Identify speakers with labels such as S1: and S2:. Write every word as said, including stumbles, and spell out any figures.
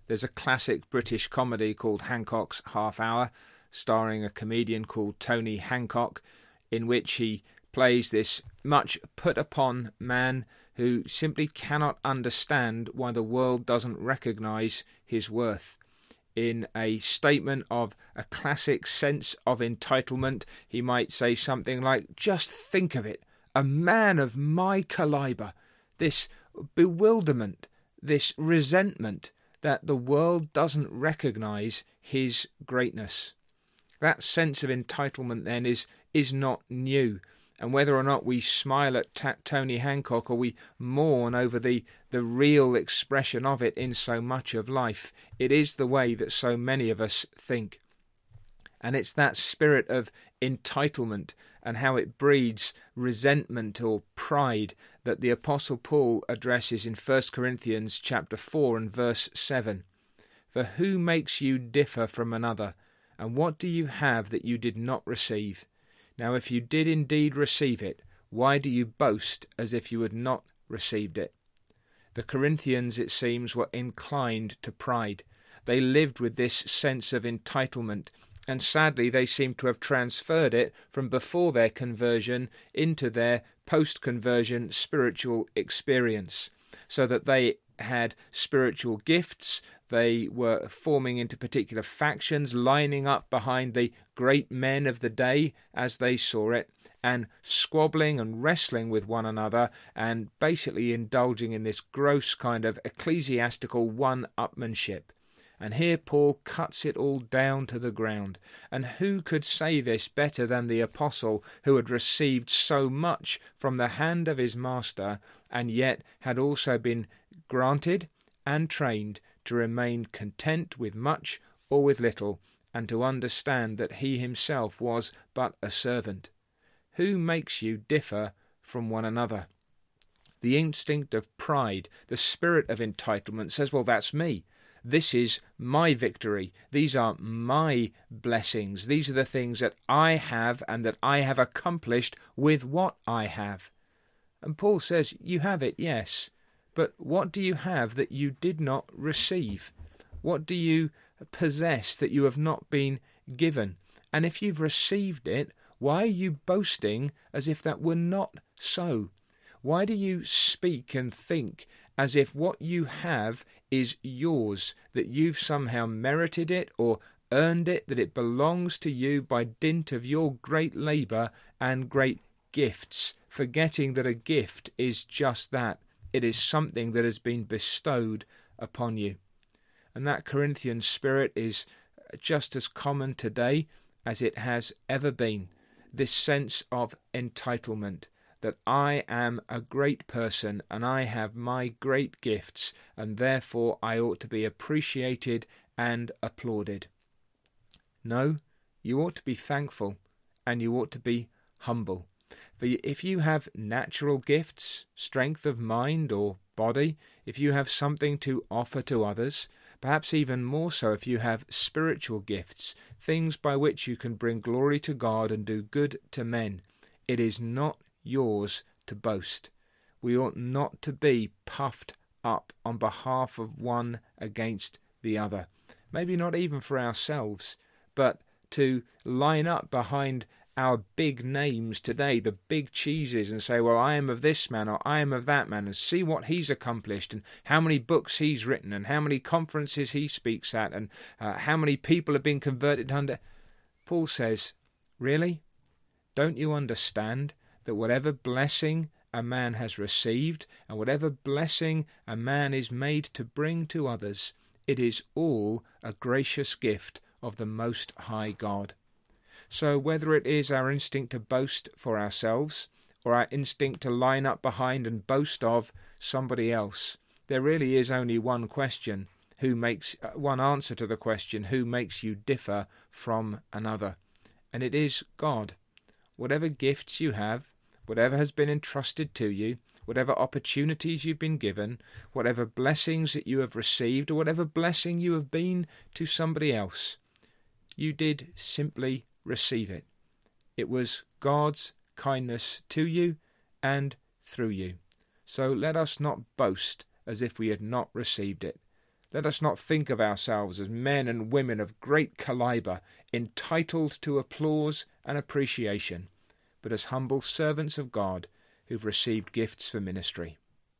S1: There's a classic British comedy called Hancock's Half Hour, starring a comedian called Tony Hancock, in which he plays this much put-upon man who simply cannot understand why the world doesn't recognise his worth. In a statement of a classic sense of entitlement, he might say something like, "Just think of it, a man of my calibre, this bewilderment, this resentment that the world doesn't recognise his greatness." That sense of entitlement then is, is not new. And whether or not we smile at T- Tony Hancock or we mourn over the, the real expression of it in so much of life, it is the way that so many of us think. And it's that spirit of entitlement and how it breeds resentment or pride that the Apostle Paul addresses in First Corinthians chapter four and verse seven. "For who makes you differ from another? And what do you have that you did not receive? Now if you did indeed receive it, why do you boast as if you had not received it?" The Corinthians, it seems, were inclined to pride. They lived with this sense of entitlement, and sadly they seem to have transferred it from before their conversion into their post-conversion spiritual experience, so that they had spiritual gifts. They were forming into particular factions, lining up behind the great men of the day as they saw it, and squabbling and wrestling with one another, and basically indulging in this gross kind of ecclesiastical one-upmanship. And here Paul cuts it all down to the ground. And who could say this better than the apostle, who had received so much from the hand of his master, and yet had also been granted and trained to remain content with much or with little, and to understand that he himself was but a servant? Who makes you differ from one another? The instinct of pride, the spirit of entitlement says, well, that's me. This is my victory. These are my blessings. These are the things that I have and that I have accomplished with what I have. And Paul says, you have it, yes. But what do you have that you did not receive? What do you possess that you have not been given? And if you've received it, why are you boasting as if that were not so? Why do you speak and think as if what you have is yours, that you've somehow merited it or earned it, that it belongs to you by dint of your great labour and great gifts, forgetting that a gift is just that. It is something that has been bestowed upon you. And that Corinthian spirit is just as common today as it has ever been. This sense of entitlement, that I am a great person and I have my great gifts, and therefore I ought to be appreciated and applauded. No, you ought to be thankful and you ought to be humble. For if you have natural gifts, strength of mind or body, if you have something to offer to others, perhaps even more so if you have spiritual gifts, things by which you can bring glory to God and do good to men, it is not yours to boast. We ought not to be puffed up on behalf of one against the other. Maybe not even for ourselves, but to line up behind our big names today, the big cheeses, and say, well, I am of this man or I am of that man, and see what he's accomplished and how many books he's written and how many conferences he speaks at and uh, how many people have been converted under. Paul says, really? Don't you understand that whatever blessing a man has received and whatever blessing a man is made to bring to others, it is all a gracious gift of the Most High God? So whether it is our instinct to boast for ourselves or our instinct to line up behind and boast of somebody else, there really is only one question, who makes uh, one answer to the question, who makes you differ from another? And it is God. Whatever gifts you have, whatever has been entrusted to you, whatever opportunities you've been given, whatever blessings that you have received, or whatever blessing you have been to somebody else, you did simply receive it. It was God's kindness to you and through you. So let us not boast as if we had not received it. Let us not think of ourselves as men and women of great calibre, entitled to applause and appreciation, but as humble servants of God who've received gifts for ministry.